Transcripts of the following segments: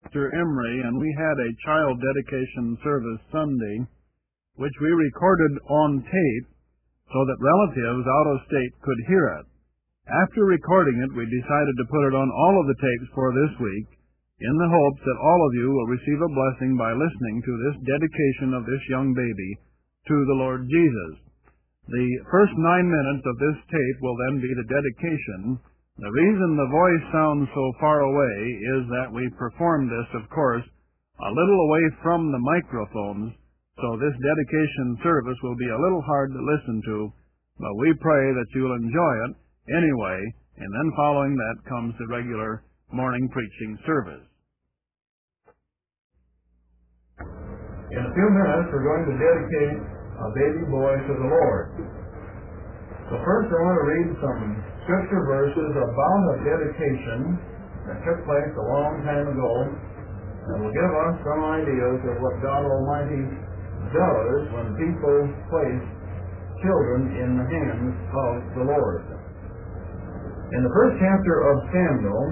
Pastor Emery, and we had a child dedication service Sunday, which we recorded on tape so that relatives out of state could hear it. After recording it, we decided to put it on all of the tapes for this week, in the hopes that all of you will receive a blessing by listening to this dedication of this young baby to the Lord Jesus. The first 9 minutes of this tape will then be the dedication. The reason the voice sounds so far away is that we performed this, of course, a little away from the microphones, so this dedication service will be a little hard to listen to, but we pray that you'll enjoy it anyway, and then following that comes the regular morning preaching service. In a few minutes, we're going to dedicate a baby boy to the Lord. So first I want to read some scripture verses about a dedication that took place a long time ago and will give us some ideas of what God Almighty does when people place children in the hands of the Lord. In the first chapter of Samuel,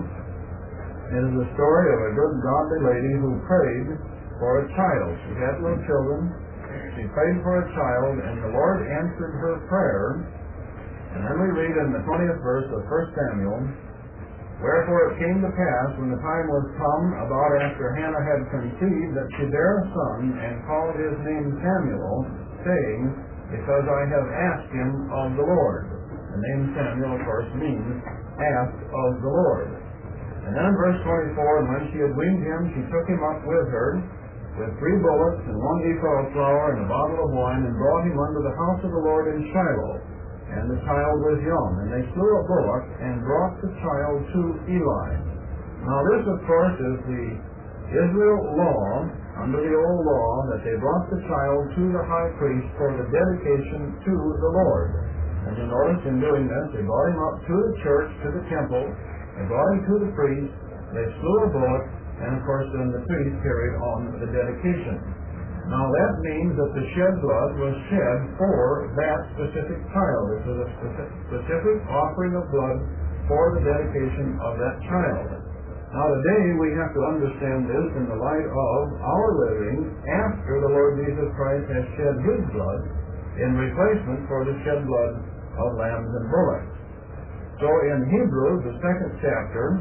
it is the story of a good godly lady who prayed for a child. She had no children. She prayed for a child, and the Lord answered her prayer. And then we read in the 20th verse of 1 Samuel, "Wherefore it came to pass, when the time was come, about after Hannah had conceived, that she bare a son, and called his name Samuel, saying, Because I have asked him of the Lord." The name Samuel, of course, means asked of the Lord. And then in verse 24, "And when she had weaned him, she took him up with her, with 3 bullocks, and 1 ephah of flour, and a bottle of wine, and brought him unto the house of the Lord in Shiloh. And the child was young. And they slew a bullock, and brought the child to Eli." Now this, of course, is the Israel law, under the old law, that they brought the child to the high priest for the dedication to the Lord. And you notice in doing this, they brought him up to the church, to the temple, they brought him to the priest, they slew a bullock, and of course then the priest carried on the dedication. Now that means that the shed blood was shed for that specific child. This is a specific offering of blood for the dedication of that child. Now today we have to understand this in the light of our living after the Lord Jesus Christ has shed his blood in replacement for the shed blood of lambs and bullocks. So in Hebrews, the 2nd chapter,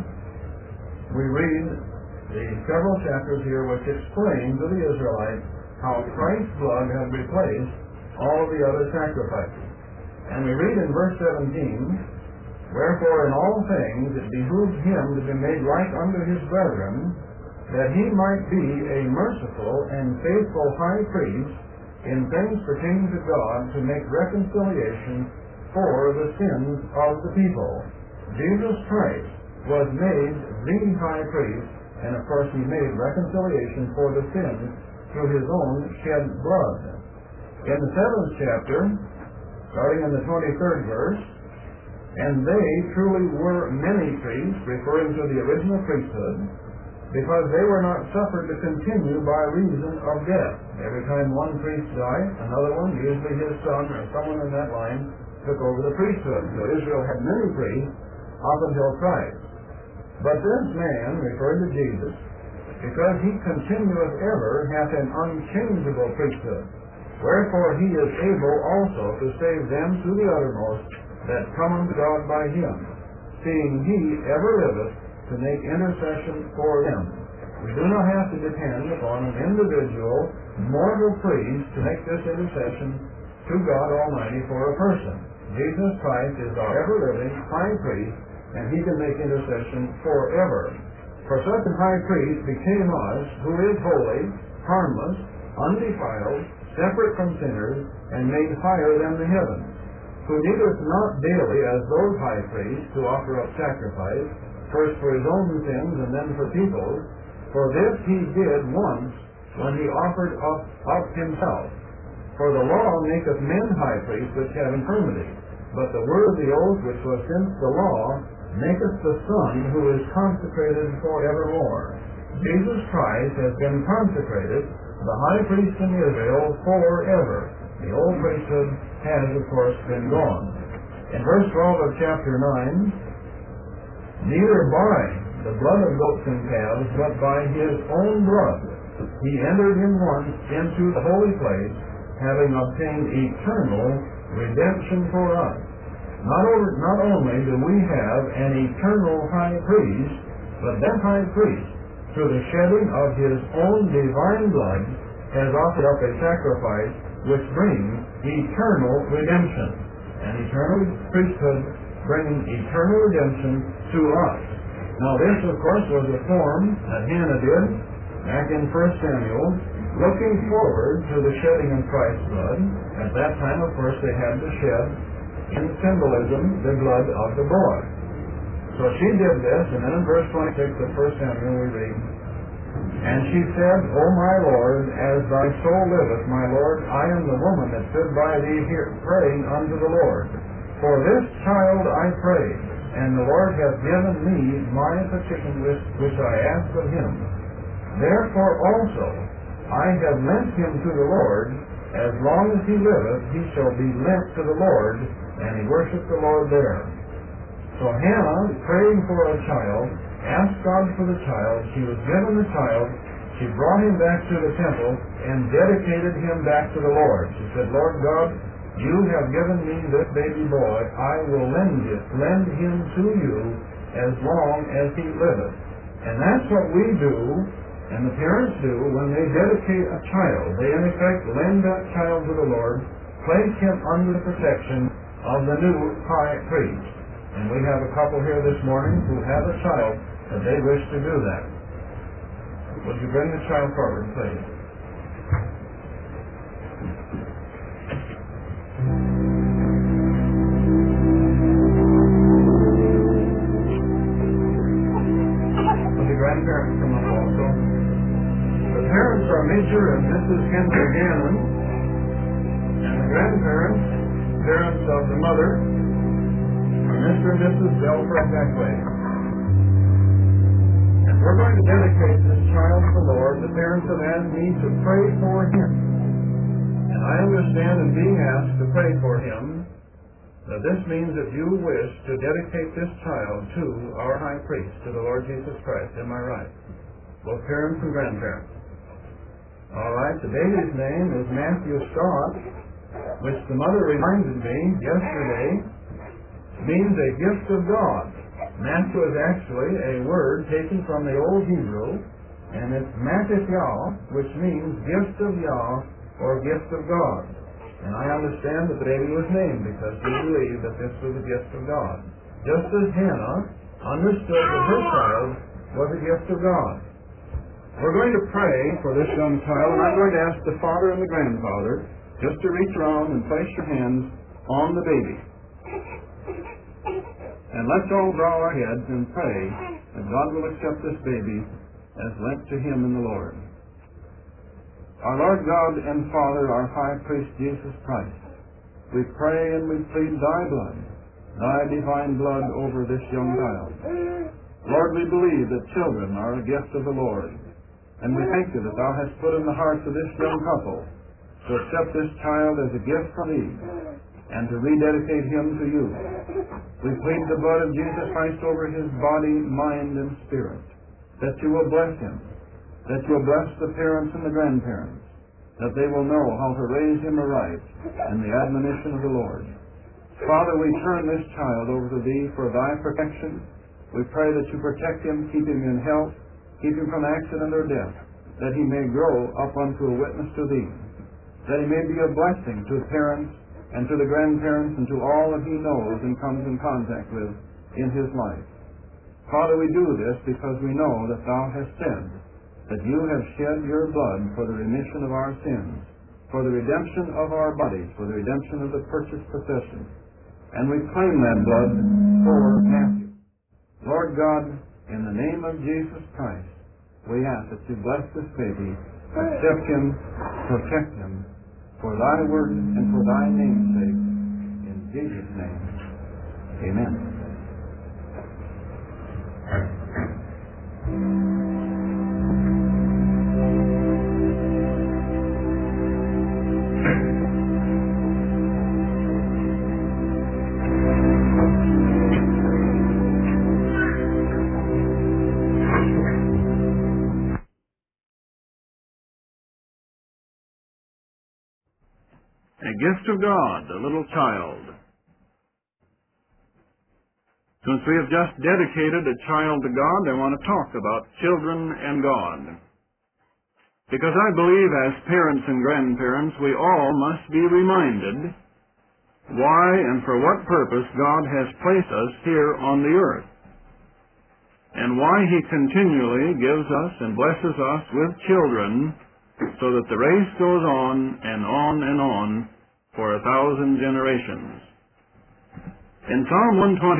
we read the several chapters here which explain to the Israelites how Christ's blood had replaced all the other sacrifices. And we read in verse 17, "Wherefore in all things it behooved him to be made like unto his brethren, that he might be a merciful and faithful high priest in things pertaining to God, to make reconciliation for the sins of the people." Jesus Christ was made the high priest, and of course he made reconciliation for the sins through his own shed blood. In the 7th chapter, starting in the 23rd verse, "And they truly were many priests," referring to the original priesthood, "because they were not suffered to continue by reason of death." Every time one priest died, another one, usually his son or someone in that line, took over the priesthood. So Israel had many priests up until Christ. "But this man," referring to Jesus, "because he continueth ever, hath an unchangeable priesthood. Wherefore he is able also to save them to the uttermost that come unto God by him, seeing he ever liveth to make intercession for them." We do not have to depend upon an individual mortal priest to make this intercession to God Almighty for a person. Jesus Christ is our ever-living high priest, and he can make intercession forever. For such a high priest became us, who is holy, harmless, undefiled, separate from sinners, and made higher than the heavens, who needeth not daily as those high priests to offer up sacrifice, first for his own sins and then for people's, for this he did once when he offered up himself. For the law maketh men high priests which have infirmity, but the word of the oath which was since the law maketh the Son who is consecrated forevermore. Jesus Christ has been consecrated, the high priest in Israel, forever. The old priesthood has, of course, been gone. In verse 12 of chapter 9, "Neither by the blood of goats and calves, but by his own blood he entered in once into the holy place, having obtained eternal redemption for us. Not only do we have an eternal high priest, but that high priest, through the shedding of his own divine blood, has offered up a sacrifice which brings eternal redemption. An eternal priesthood bringing eternal redemption to us. Now this, of course, was a form that Hannah did back in 1 Samuel, looking forward to the shedding of Christ's blood. At that time, of course, they had to shed, in symbolism, the blood of the boy. So she did this, and then in verse 26 of 1 Samuel we read, "And she said, O my Lord, as thy soul liveth, my Lord, I am the woman that stood by thee here, praying unto the Lord. For this child I prayed, and the Lord hath given me my petition which I asked of him. Therefore also I have lent him to the Lord. As long as he liveth, he shall be lent to the Lord." And he worshipped the Lord there. So Hannah, praying for a child, asked God for the child. She was given the child. She brought him back to the temple and dedicated him back to the Lord. She said, "Lord God, you have given me this baby boy. I will lend him to you as long as he liveth." And that's what we do, and the parents do, when they dedicate a child. They, in effect, lend that child to the Lord, place him under the protection of the new high priest. And we have a couple here this morning who have a child that they wish to do that. Would you bring the child forward, please? Would the grandparents come up also? The parents are Major and Mrs. Henry Gannon, and the grandparents, parents of the mother, are Mr. and Mrs. Belford Beckway. And we're going to dedicate this child to the Lord. The parents have asked me to pray for him. And I understand in being asked to pray for him that this means that you wish to dedicate this child to our high priest, to the Lord Jesus Christ. Am I right? Both parents and grandparents. All right, the baby's name is Matthew Scott, which the mother reminded me yesterday means a gift of God. Matthew is actually a word taken from the Old Hebrew, and it's Matithah, which means gift of Yah or gift of God. And I understand that the baby was named because we believe that this was a gift of God. Just as Hannah understood that her child was a gift of God. We're going to pray for this young child, and I'm going to ask the father and the grandfather just to reach around and place your hands on the baby. And let's all bow our heads and pray that God will accept this baby as lent to him in the Lord. Our Lord God and Father, our high priest Jesus Christ, we pray and we plead thy blood, thy divine blood over this young child. Lord, we believe that children are a gift of the Lord, and we thank you that thou hast put in the hearts of this young couple to accept this child as a gift from thee and to rededicate him to you. We plead the blood of Jesus Christ over his body, mind, and spirit, that you will bless him, that you will bless the parents and the grandparents, that they will know how to raise him aright in the admonition of the Lord. Father, we turn this child over to thee for thy protection. We pray that you protect him, keep him in health, keep him from accident or death, that he may grow up unto a witness to thee, that he may be a blessing to the parents and to the grandparents and to all that he knows and comes in contact with in his life. Father, we do this because we know that thou hast said that you have shed your blood for the remission of our sins, for the redemption of our bodies, for the redemption of the purchased possession. And we claim that blood for Matthew. Lord God, in the name of Jesus Christ, we ask that you bless this baby, accept him, protect him, for thy word and for thy name's sake. In Jesus' name, amen. A gift of God, a little child. Since we have just dedicated a child to God, I want to talk about children and God. Because I believe as parents and grandparents, we all must be reminded why and for what purpose God has placed us here on the earth, and why He continually gives us and blesses us with children so that the race goes on and on for 1,000 generations. In Psalm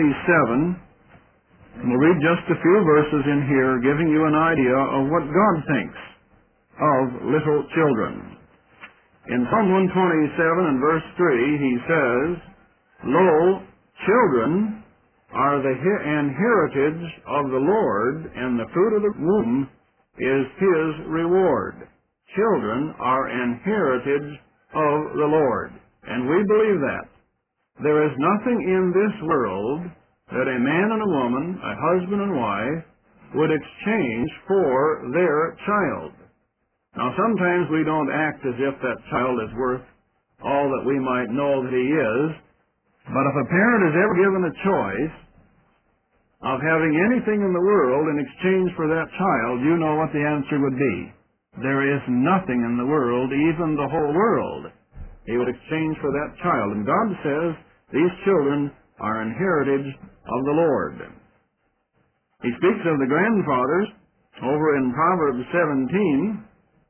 127, we'll read just a few verses in here giving you an idea of what God thinks of little children. In Psalm 127 and verse 3, He says, "Lo, children are the heritage of the Lord, and the fruit of the womb is His reward." Children are an heritage of the Lord, and we believe that. There is nothing in this world that a man and a woman, a husband and wife, would exchange for their child. Now, sometimes we don't act as if that child is worth all that we might know that he is, but if a parent is ever given a choice of having anything in the world in exchange for that child, you know what the answer would be. There is nothing in the world, even the whole world, he would exchange for that child. And God says these children are an heritage of the Lord. He speaks of the grandfathers over in Proverbs 17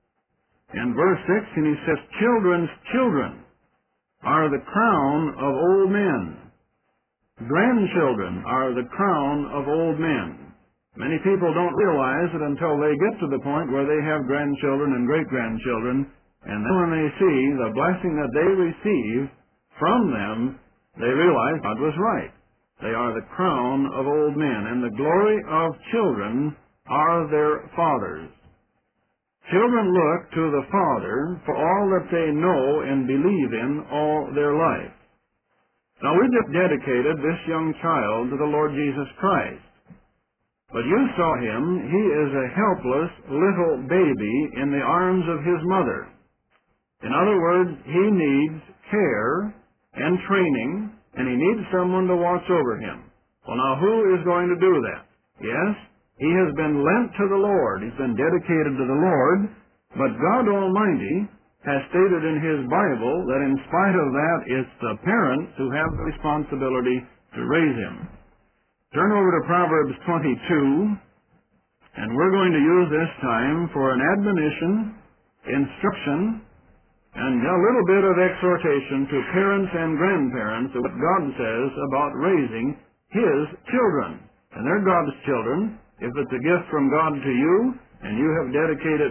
and verse 6, and he says, "Children's children are the crown of old men. Grandchildren are the crown of old men." Many people don't realize it until they get to the point where they have grandchildren and great-grandchildren, and then when they see the blessing that they receive from them, they realize God was right. They are the crown of old men, and the glory of children are their fathers. Children look to the Father for all that they know and believe in all their life. Now, we just dedicated this young child to the Lord Jesus Christ. But you saw him. He is a helpless little baby in the arms of his mother. In other words, he needs care and training, and he needs someone to watch over him. Well, now, who is going to do that? Yes, he has been lent to the Lord. He's been dedicated to the Lord, but God Almighty has stated in His Bible that in spite of that, it's the parents who have the responsibility to raise him. Turn over to Proverbs 22, and we're going to use this time for an admonition, instruction, and a little bit of exhortation to parents and grandparents of what God says about raising His children. And they're God's children. If it's a gift from God to you, and you have dedicated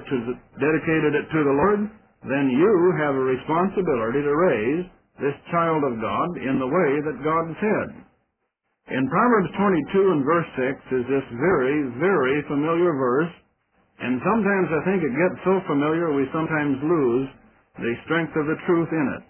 it to the Lord, then you have a responsibility to raise this child of God in the way that God said. In Proverbs 22 and verse 6 is this very, very familiar verse, and sometimes I think it gets so familiar we sometimes lose the strength of the truth in it.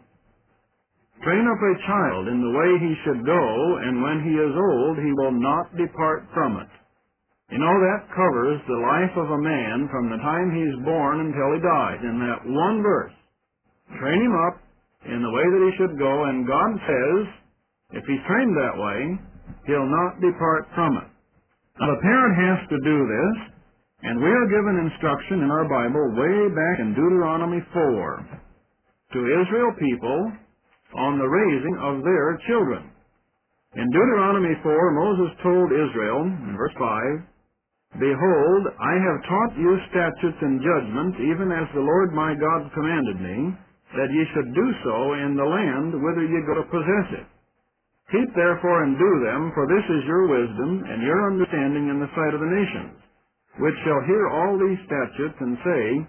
"Train up a child in the way he should go, and when he is old, he will not depart from it." You know, that covers the life of a man from the time he's born until he dies, in that one verse. Train him up in the way that he should go, and God says, if he's trained that way, he'll not depart from it. Now, the parent has to do this, and we are given instruction in our Bible way back in Deuteronomy 4 to Israel people on the raising of their children. In Deuteronomy 4, Moses told Israel, in verse 5, "Behold, I have taught you statutes and judgments, even as the Lord my God commanded me, that ye should do so in the land whither ye go to possess it. Keep therefore and do them, for this is your wisdom and your understanding in the sight of the nations, which shall hear all these statutes and say,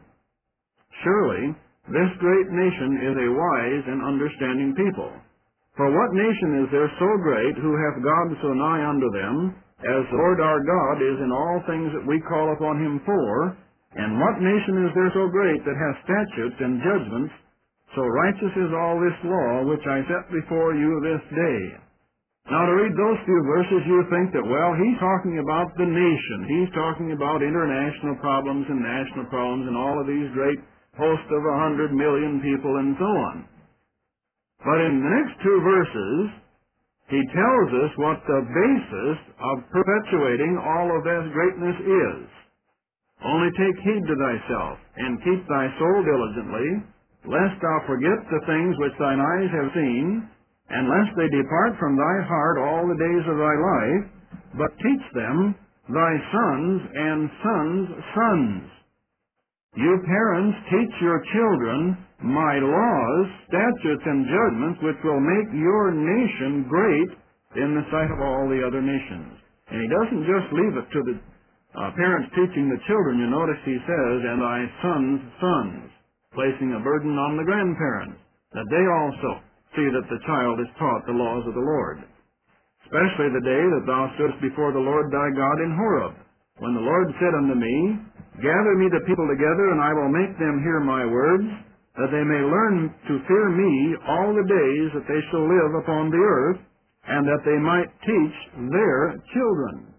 Surely this great nation is a wise and understanding people. For what nation is there so great, who hath God so nigh unto them, as the Lord our God is in all things that we call upon Him for? And what nation is there so great, that hath statutes and judgments, so righteous is all this law, which I set before you this day?" Now, to read those few verses, you think that, well, he's talking about the nation. He's talking about international problems and national problems and all of these great hosts of 100 million people and so on. But in the next two verses, he tells us what the basis of perpetuating all of that greatness is. Only take heed to thyself, and keep thy soul diligently, lest thou forget the things which thine eyes have seen, and lest they depart from thy heart all the days of thy life, but teach them thy sons and sons' sons. You parents, teach your children my laws, statutes, and judgments, which will make your nation great in the sight of all the other nations. And he doesn't just leave it to the parents teaching the children. You notice he says, and thy sons' sons, placing a burden on the grandparents, that they also see that the child is taught the laws of the Lord. Especially the day that thou stoodest before the Lord thy God in Horeb, when the Lord said unto me, Gather me the people together, and I will make them hear my words, that they may learn to fear me all the days that they shall live upon the earth, and that they might teach their children.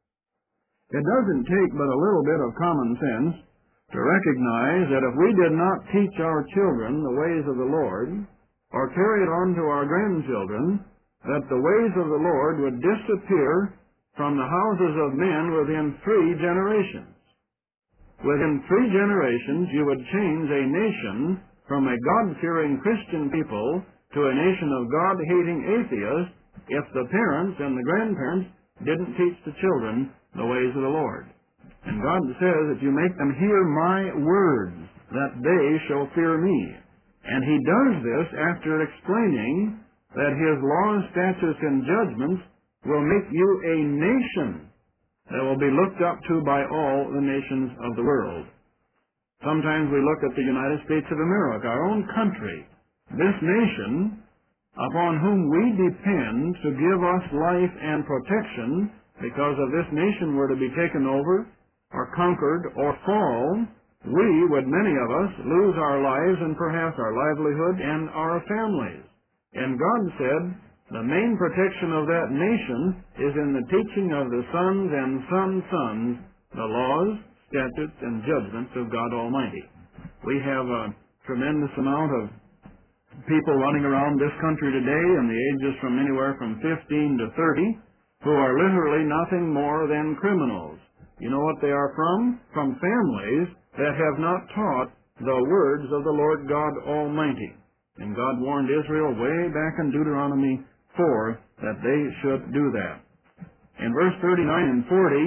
It doesn't take but a little bit of common sense to recognize that if we did not teach our children the ways of the Lord, or carry it on to our grandchildren, that the ways of the Lord would disappear from the houses of men within 3 generations. Within 3 generations, you would change a nation from a God-fearing Christian people to a nation of God-hating atheists if the parents and the grandparents didn't teach the children the ways of the Lord. And God says, if you make them hear my words, that they shall fear me. And he does this after explaining that his laws, statutes, and judgments will make you a nation that will be looked up to by all the nations of the world. Sometimes we look at the United States of America, our own country, this nation upon whom we depend to give us life and protection. Because if this nation were to be taken over or conquered or fall, we would, many of us, lose our lives and perhaps our livelihood and our families. And God said the main protection of that nation is in the teaching of the sons and sons' sons, the laws, statutes, and judgments of God Almighty. We have a tremendous amount of people running around this country today in the ages from anywhere from 15 to 30 who are literally nothing more than criminals. You know what they are from? From families that have not taught the words of the Lord God Almighty. And God warned Israel way back in Deuteronomy 4 that they should do that. In verse 39 and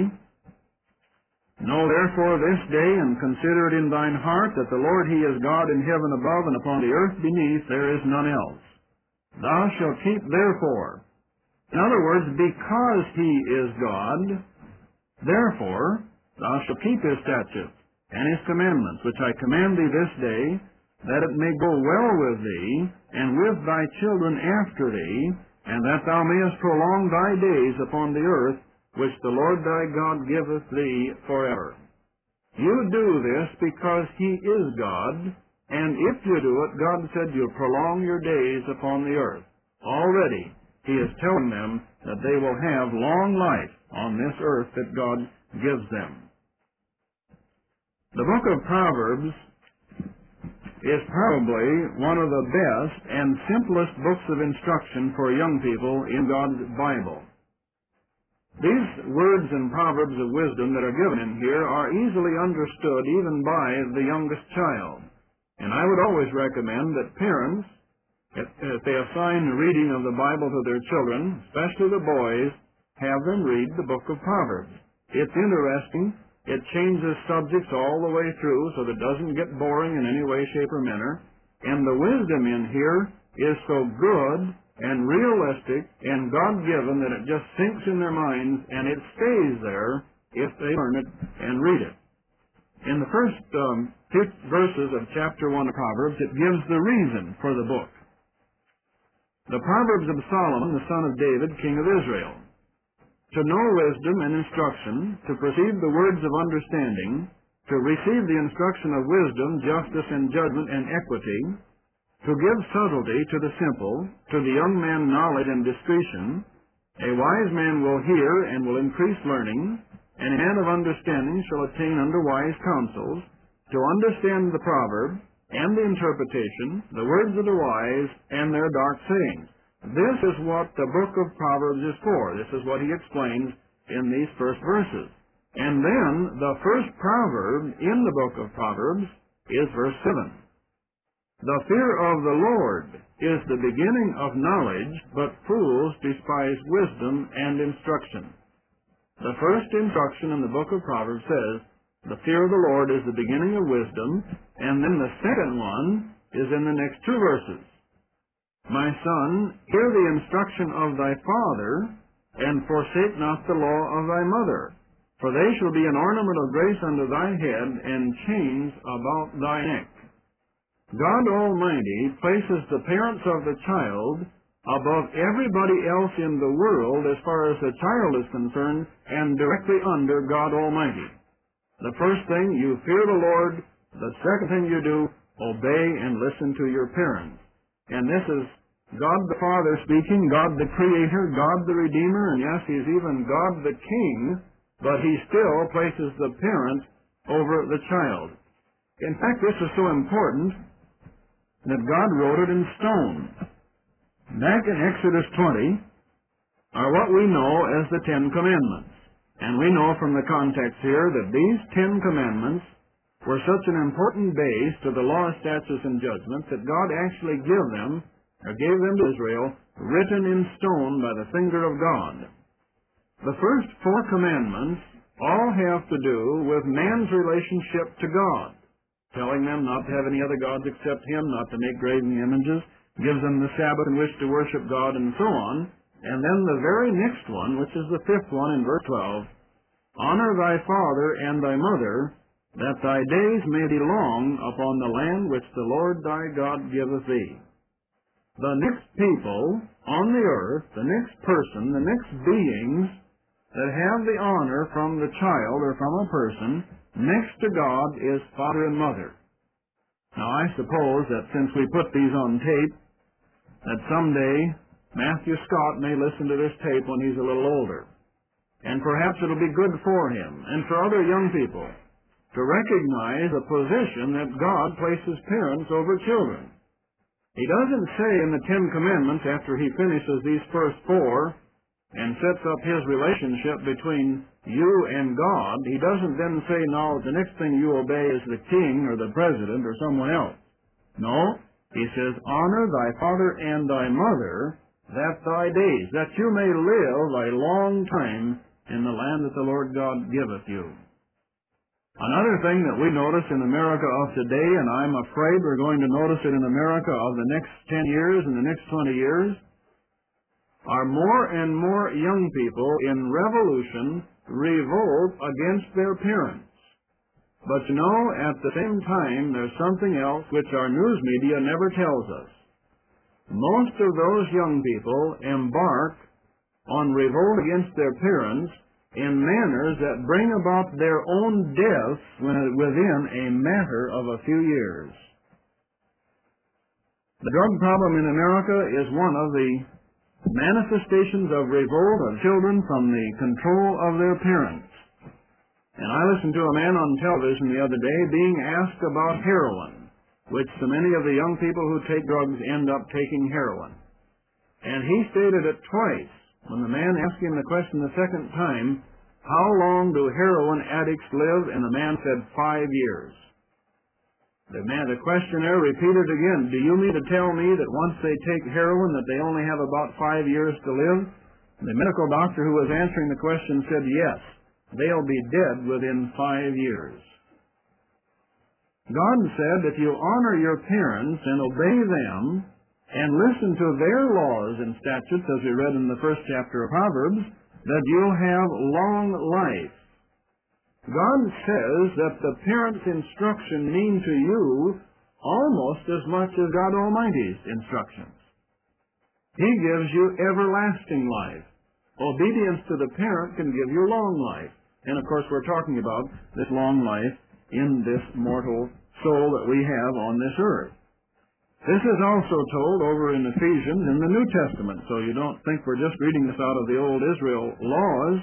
40, Know therefore this day, and consider it in thine heart, that the Lord he is God in heaven above, and upon the earth beneath there is none else. Thou shalt keep therefore. In other words, because he is God, therefore thou shalt keep his statutes and his commandments, which I command thee this day, that it may go well with thee, and with thy children after thee, and that thou mayest prolong thy days upon the earth, which the Lord thy God giveth thee forever. You do this because he is God, and if you do it, God said you'll prolong your days upon the earth. Already, he is telling them that they will have long life on this earth that God gives them. The book of Proverbs is probably one of the best and simplest books of instruction for young people in God's Bible. These words and proverbs of wisdom that are given in here are easily understood even by the youngest child. And I would always recommend that parents, if they assign the reading of the Bible to their children, especially the boys, have them read the book of Proverbs. It's interesting. It changes subjects all the way through so that it doesn't get boring in any way, shape, or manner. And the wisdom in here is so good and realistic and God-given that it just sinks in their minds, and it stays there if they learn it and read it. In the first 5 verses of chapter 1 of Proverbs, it gives the reason for the book. The Proverbs of Solomon, the son of David, king of Israel. To know wisdom and instruction, to perceive the words of understanding, to receive the instruction of wisdom, justice, and judgment, and equity, to give subtlety to the simple, to the young man knowledge and discretion. A wise man will hear and will increase learning, and a man of understanding shall attain unto wise counsels. To understand the proverb, and the interpretation, the words of the wise, and their dark sayings. This is what the book of Proverbs is for. This is what he explains in these first verses. And then the first proverb in the book of Proverbs is verse 7. The fear of the Lord is the beginning of knowledge, but fools despise wisdom and instruction. The first instruction in the book of Proverbs says, the fear of the Lord is the beginning of wisdom, and then the second one is in the next two verses. My son, hear the instruction of thy father, and forsake not the law of thy mother, for they shall be an ornament of grace unto thy head, and chains about thy neck. God Almighty places the parents of the child above everybody else in the world as far as the child is concerned, and directly under God Almighty. The first thing, you fear the Lord. The second thing you do, obey and listen to your parents. And this is God the Father speaking, God the Creator, God the Redeemer, and yes, He's even God the King, but He still places the parent over the child. In fact, this is so important that God wrote it in stone. Back in Exodus 20 are what we know as the Ten Commandments. And we know from the context here that these 10 commandments were such an important base to the law, statutes, and judgments that God actually gave them to Israel, written in stone by the finger of God. The first 4 commandments all have to do with man's relationship to God, telling them not to have any other gods except Him, not to make graven images, gives them the Sabbath in which to worship God, and so on. And then the very next one, which is the 5th one in verse 12, honor thy father and thy mother, that thy days may be long upon the land which the Lord thy God giveth thee. The next people on the earth, the next person, the next beings that have the honor from the child or from a person next to God is father and mother. Now I suppose that since we put these on tape, that someday Matthew Scott may listen to this tape when he's a little older. And perhaps it'll be good for him and for other young people to recognize the position that God places parents over children. He doesn't say in the 10 Commandments, after he finishes these first 4 and sets up his relationship between you and God, he doesn't then say, no, the next thing you obey is the king or the president or someone else. No, he says, honor thy father and thy mother, that thy days, that you may live a long time in the land that the Lord God giveth you. Another thing that we notice in America of today, and I'm afraid we're going to notice it in America of the next 10 years and the next 20 years, are more and more young people in revolution revolt against their parents. But you know, at the same time, there's something else which our news media never tells us. Most of those young people embark on revolt against their parents in manners that bring about their own deaths within a matter of a few years. The drug problem in America is one of the manifestations of revolt of children from the control of their parents. And I listened to a man on television the other day being asked about heroin, which so many of the young people who take drugs end up taking heroin. And he stated it twice. When the man asked him the question the second time, how long do heroin addicts live? And the man said 5 years. The questioner repeated again, do you mean to tell me that once they take heroin that they only have about 5 years to live? The medical doctor who was answering the question said, yes, they'll be dead within 5 years. God said, if you honor your parents and obey them and listen to their laws and statutes, as we read in the first chapter of Proverbs, that you'll have long life. God says that the parent's instruction mean to you almost as much as God Almighty's instructions. He gives you everlasting life. Obedience to the parent can give you long life. And of course we're talking about this long life in this mortal soul that we have on this earth. This is also told over in Ephesians in the New Testament, so you don't think we're just reading this out of the old Israel laws.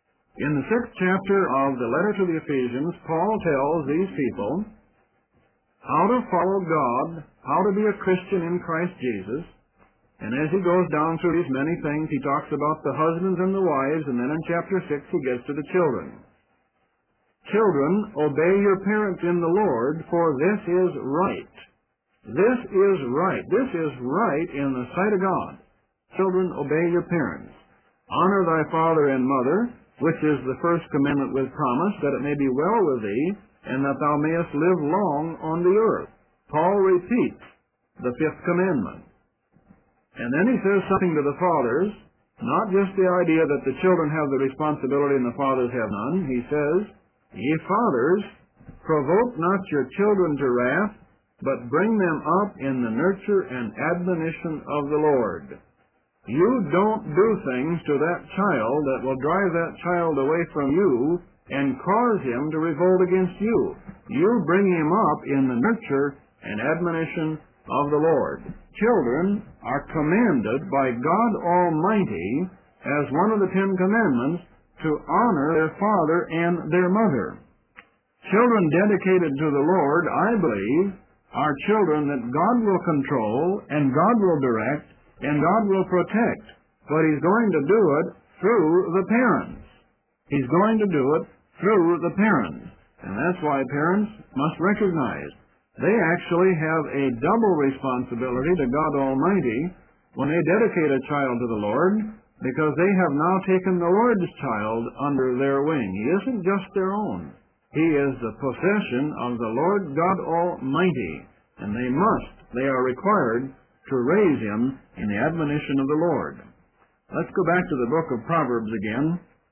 In the 6th chapter of the letter to the Ephesians, Paul tells these people how to follow God, how to be a Christian in Christ Jesus. And as he goes down through these many things, he talks about the husbands and the wives, and then in chapter 6 he gets to the children. Children, obey your parents in the Lord, for this is right. This is right. This is right in the sight of God. Children, obey your parents. Honor thy father and mother, which is the first commandment with promise, that it may be well with thee, and that thou mayest live long on the earth. Paul repeats the fifth commandment. And then he says something to the fathers, not just the idea that the children have the responsibility and the fathers have none. He says, ye fathers, provoke not your children to wrath, but bring them up in the nurture and admonition of the Lord. You don't do things to that child that will drive that child away from you and cause him to revolt against you. You bring him up in the nurture and admonition of the Lord. Children are commanded by God Almighty as one of the 10 Commandments to honor their father and their mother. Children dedicated to the Lord, I believe, are children that God will control and God will direct and God will protect. But He's going to do it through the parents. He's going to do it through the parents. And that's why parents must recognize they actually have a double responsibility to God Almighty when they dedicate a child to the Lord, because they have now taken the Lord's child under their wing. He isn't just their own. He is the possession of the Lord God Almighty, and they are required to raise him in the admonition of the Lord. Let's go back to the book of Proverbs again,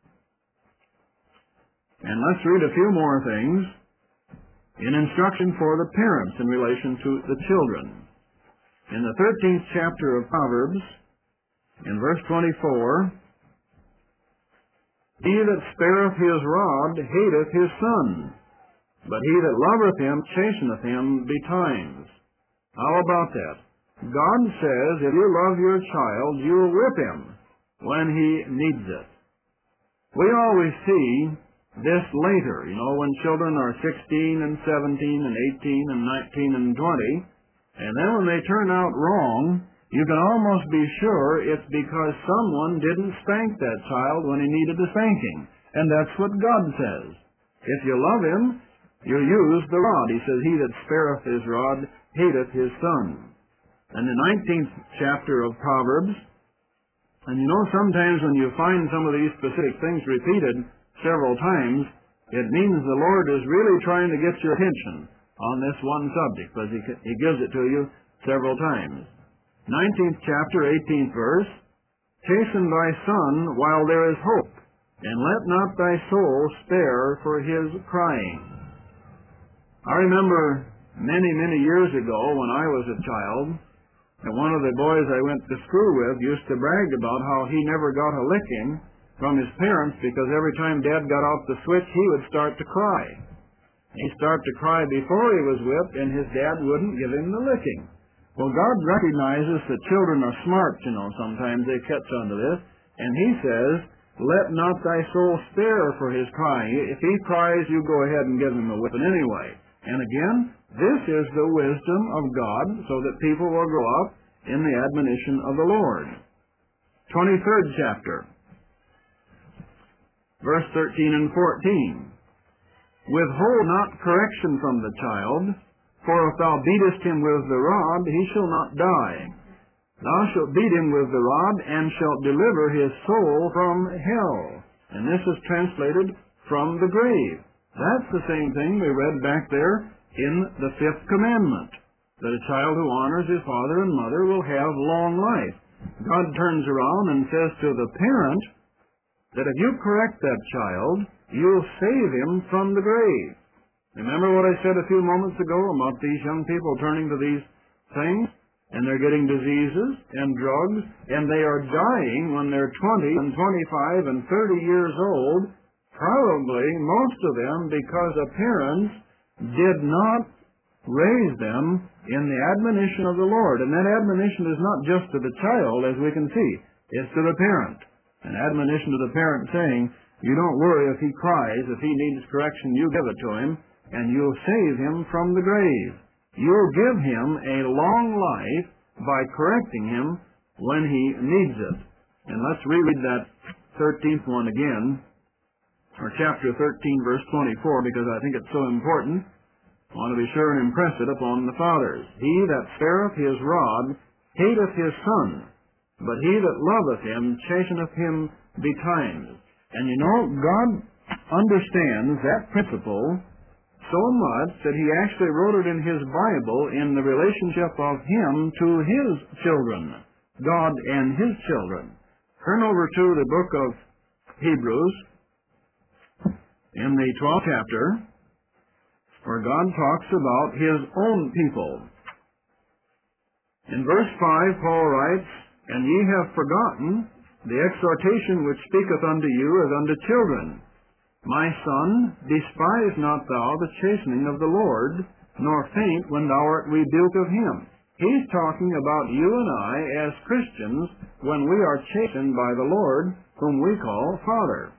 and let's read a few more things in instruction for the parents in relation to the children. In the 13th chapter of Proverbs, in verse 24, he that spareth his rod hateth his son, but he that loveth him chasteneth him betimes. How about that? God says if you love your child, you'll whip him when he needs it. We always see this later, when children are 16 and 17 and 18 and 19 and 20, and then when they turn out wrong, you can almost be sure it's because someone didn't spank that child when he needed a spanking. And that's what God says. If you love him, you use the rod. He says, he that spareth his rod hateth his son. And the 19th chapter of Proverbs, and sometimes when you find some of these specific things repeated several times, it means the Lord is really trying to get your attention on this one subject, because He gives it to you several times. 19th chapter, 18th verse, chasten thy son while there is hope, and let not thy soul spare for his crying. I remember many, many years ago when I was a child, and one of the boys I went to school with used to brag about how he never got a licking from his parents because every time Dad got out the switch, he would start to cry. He'd start to cry before he was whipped, and his dad wouldn't give him the licking. Well, God recognizes that children are smart, sometimes they catch on to this, and He says, let not thy soul spare for his crying. If he cries, you go ahead and give him a whipping anyway. And again, this is the wisdom of God, so that people will grow up in the admonition of the Lord. 23rd chapter, verse 13 and 14. Withhold not correction from the child, for if thou beatest him with the rod, he shall not die. Thou shalt beat him with the rod, and shalt deliver his soul from hell. And this is translated from the grave. That's the same thing we read back there in the 5th commandment, that a child who honors his father and mother will have long life. God turns around and says to the parent that if you correct that child, you'll save him from the grave. Remember what I said a few moments ago about these young people turning to these things, and they're getting diseases and drugs, and they are dying when they're 20 and 25 and 30 years old, probably most of them because the parents did not raise them in the admonition of the Lord. And that admonition is not just to the child, as we can see. It's to the parent. An admonition to the parent saying, you don't worry if he cries, if he needs correction, you give it to him, and you'll save him from the grave. you'll give him a long life by correcting him when he needs it. And let's reread that 13th one again, or chapter 13, verse 24, because I think it's so important. I want to be sure and impress it upon the fathers. He that spareth his rod hateth his son, but he that loveth him chasteneth him betimes. And you know, God understands that principle so much that he actually wrote it in his Bible in the relationship of him to his children, God and his children. Turn over to the book of Hebrews in the 12th chapter, where God talks about his own people. In verse 5, Paul writes, And ye have forgotten the exhortation which speaketh unto you as unto children. My son, despise not thou the chastening of the Lord, nor faint when thou art rebuked of him. He's talking about you and I as Christians when we are chastened by the Lord, whom we call Father.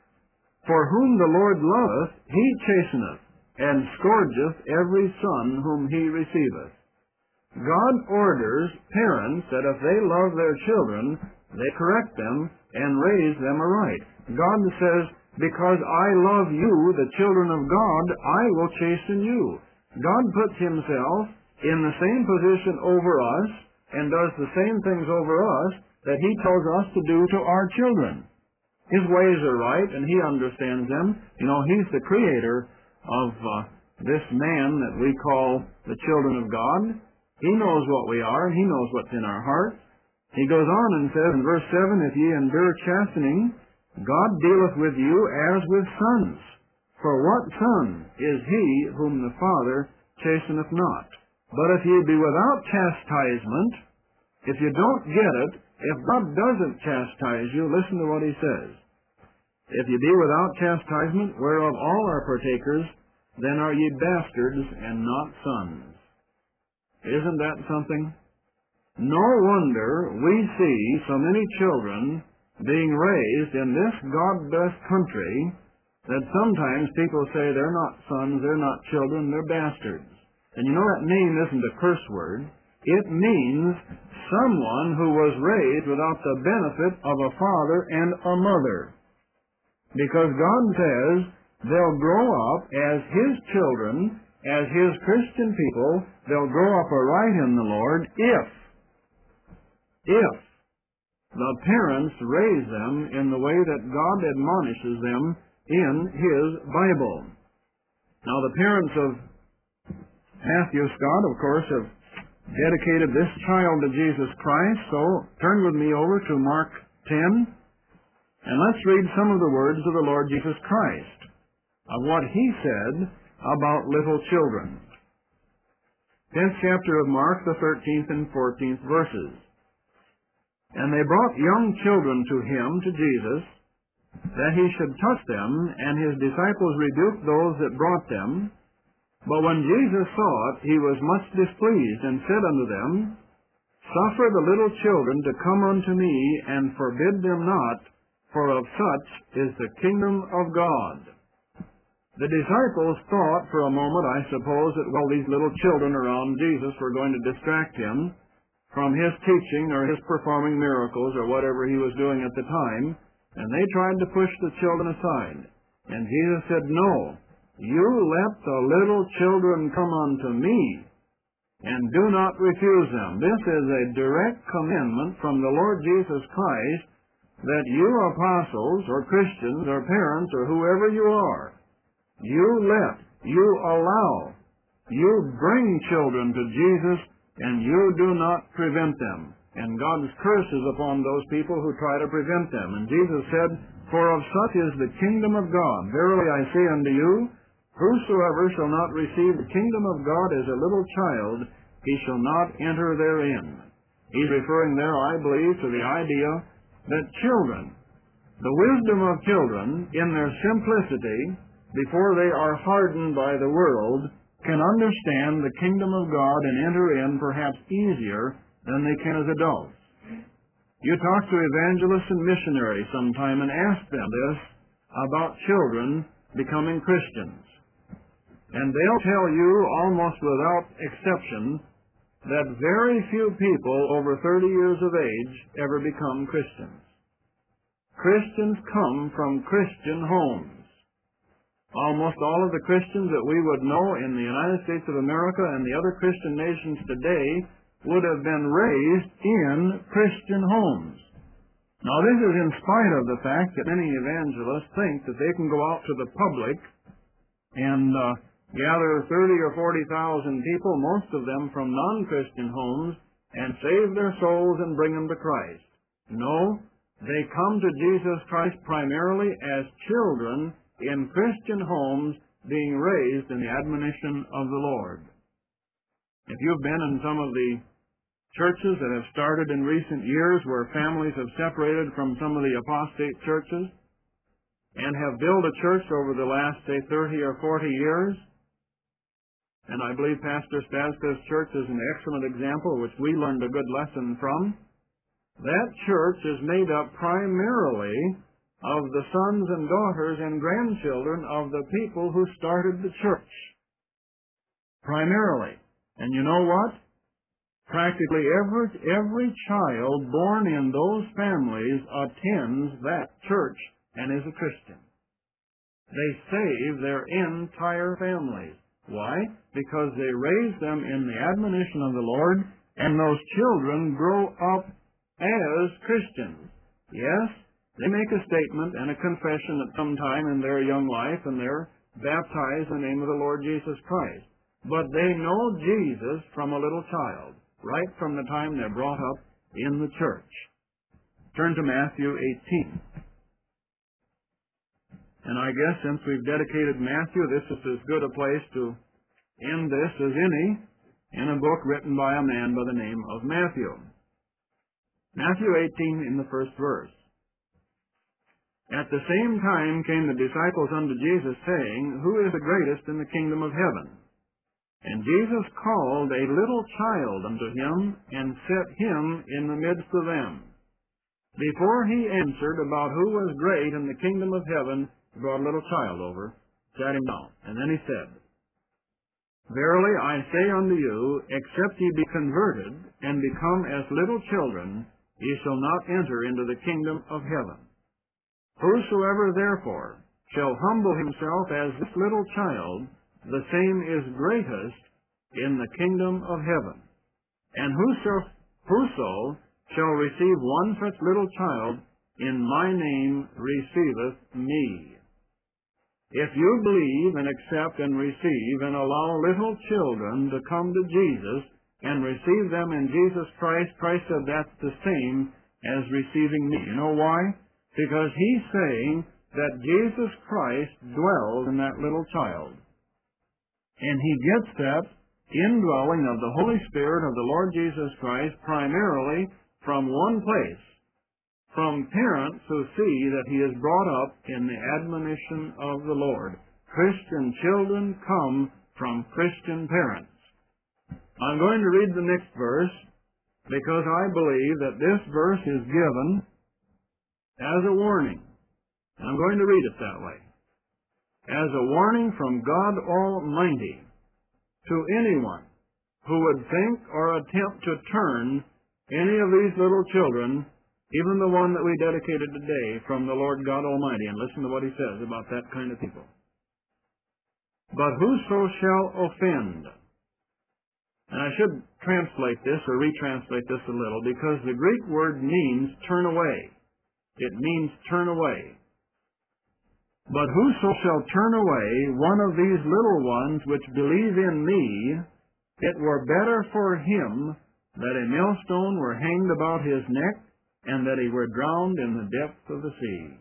For whom the Lord loveth, he chasteneth, and scourgeth every son whom he receiveth. God orders parents that if they love their children, they correct them and raise them aright. God says, because I love you, the children of God, I will chasten you. God puts himself in the same position over us and does the same things over us that he tells us to do to our children. His ways are right, and he understands them. You know, he's the creator of this man that we call the children of God. He knows what we are, and he knows what's in our hearts. He goes on and says in verse 7, If ye endure chastening, God dealeth with you as with sons. For what son is he whom the Father chasteneth not? But if ye be without chastisement, if you don't get it, if God doesn't chastise you, listen to what he says. If ye be without chastisement, whereof all are partakers, then are ye bastards and not sons. Isn't that something? No wonder we see so many children being raised in this God-blessed country that sometimes people say they're not sons, they're not children, they're bastards. And you know that name isn't a curse word. It means someone who was raised without the benefit of a father and a mother. Because God says they'll grow up as his children, as his Christian people. They'll grow up aright in the Lord if the parents raise them in the way that God admonishes them in his Bible. Now, the parents of Matthew Scott, of course, have dedicated this child to Jesus Christ, so turn with me over to Mark 10, and let's read some of the words of the Lord Jesus Christ, of what he said about little children. 10th chapter of Mark, the 13th and 14th verses. And they brought young children to him, to Jesus, that he should touch them, and his disciples rebuked those that brought them. But when Jesus saw it, he was much displeased, and said unto them, Suffer the little children to come unto me, and forbid them not, for of such is the kingdom of God. The disciples thought for a moment, I suppose, that, well, these little children around Jesus were going to distract him from his teaching or his performing miracles or whatever he was doing at the time, and they tried to push the children aside. And Jesus said, No, you let the little children come unto me, and do not refuse them. This is a direct commandment from the Lord Jesus Christ that you apostles or Christians or parents or whoever you are, you let, you allow, you bring children to Jesus, and you do not prevent them. And God's curse is upon those people who try to prevent them. And Jesus said, For of such is the kingdom of God. Verily I say unto you, whosoever shall not receive the kingdom of God as a little child, he shall not enter therein. He's referring there, I believe, to the idea that children, the wisdom of children, in their simplicity, before they are hardened by the world, can understand the kingdom of God and enter in perhaps easier than they can as adults. You talk to evangelists and missionaries sometime and ask them this about children becoming Christians. And they'll tell you almost without exception that very few people over 30 years of age ever become Christians. Christians come from Christian homes. Almost all of the Christians that we would know in the United States of America and the other Christian nations today would have been raised in Christian homes. Now, this is in spite of the fact that many evangelists think that they can go out to the public and gather 30 or 40,000 people, most of them from non-Christian homes, and save their souls and bring them to Christ. No, they come to Jesus Christ primarily as children in Christian homes being raised in the admonition of the Lord. If you've been in some of the churches that have started in recent years where families have separated from some of the apostate churches and have built a church over the last, say, 30 or 40 years, and I believe Pastor Staska's church is an excellent example which we learned a good lesson from, that church is made up primarily of the sons and daughters and grandchildren of the people who started the church. Primarily. And you know what? Practically every child born in those families attends that church and is a Christian. They save their entire families. Why? Because they raise them in the admonition of the Lord, and those children grow up as Christians. Yes, they make a statement and a confession at some time in their young life, and they're baptized in the name of the Lord Jesus Christ. But they know Jesus from a little child, right from the time they're brought up in the church. Turn to Matthew 18. And I guess since we've dedicated Matthew, this is as good a place to end this as any in a book written by a man by the name of Matthew. Matthew 18 in the first verse. At the same time came the disciples unto Jesus, saying, Who is the greatest in the kingdom of heaven? And Jesus called a little child unto him, and set him in the midst of them. Before he answered about who was great in the kingdom of heaven, he brought a little child over, sat him down. And then he said, Verily I say unto you, except ye be converted, and become as little children, ye shall not enter into the kingdom of heaven. Whosoever therefore shall humble himself as this little child, the same is greatest in the kingdom of heaven. And whoso shall receive one such little child in my name receiveth me. If you believe and accept and receive and allow little children to come to Jesus and receive them in Jesus Christ, Christ said that's the same as receiving me. You know why? Because he's saying that Jesus Christ dwells in that little child. And he gets that indwelling of the Holy Spirit of the Lord Jesus Christ primarily from one place, from parents who see that he is brought up in the admonition of the Lord. Christian children come from Christian parents. I'm going to read the next verse because I believe that this verse is given as a warning. I'm going to read it that way. As a warning from God Almighty to anyone who would think or attempt to turn any of these little children, even the one that we dedicated today, from the Lord God Almighty. And listen to what he says about that kind of people. But whoso shall offend. And I should translate this or retranslate this a little, because the Greek word means turn away. It means turn away. But whoso shall turn away one of these little ones which believe in me, it were better for him that a millstone were hanged about his neck, and that he were drowned in the depth of the sea.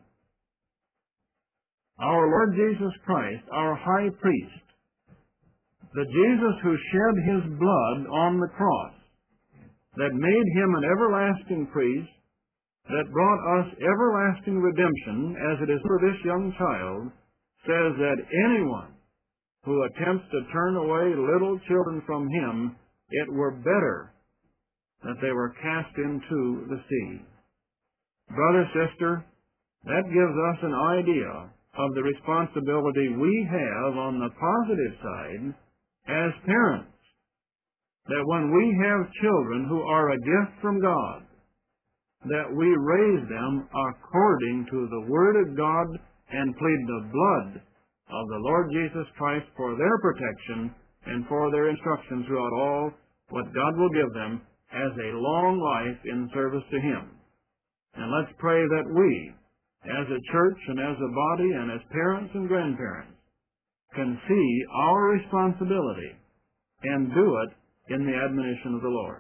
Our Lord Jesus Christ, our high priest, the Jesus who shed his blood on the cross, that made him an everlasting priest, that brought us everlasting redemption, as it is for this young child, says that anyone who attempts to turn away little children from him, it were better that they were cast into the sea. Brother, sister, that gives us an idea of the responsibility we have on the positive side as parents. That when we have children who are a gift from God, that we raise them according to the Word of God and plead the blood of the Lord Jesus Christ for their protection and for their instruction throughout all what God will give them as a long life in service to Him. And let's pray that we, as a church and as a body and as parents and grandparents, can see our responsibility and do it in the admonition of the Lord.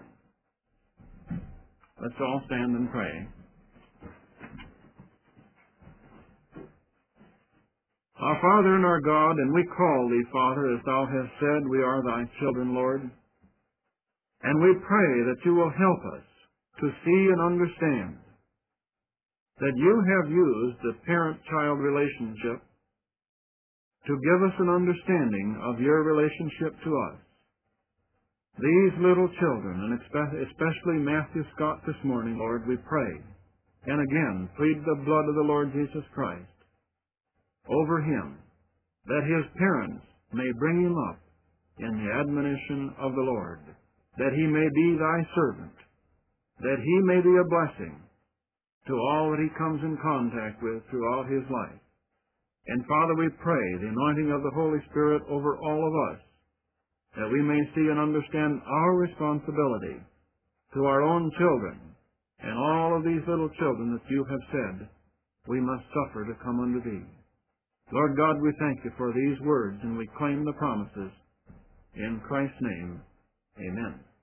Let's all stand and pray. Our Father and our God, and we call Thee, Father, as Thou hast said, we are Thy children, Lord. And we pray that You will help us to see and understand that You have used the parent-child relationship to give us an understanding of Your relationship to us. These little children, and especially Matthew Scott this morning, Lord, we pray, and again plead the blood of the Lord Jesus Christ over him, that his parents may bring him up in the admonition of the Lord, that he may be Thy servant, that he may be a blessing to all that he comes in contact with throughout his life. And Father, we pray the anointing of the Holy Spirit over all of us, that we may see and understand our responsibility to our own children and all of these little children that You have said we must suffer to come unto Thee. Lord God, we thank You for these words, and we claim the promises. In Christ's name, amen.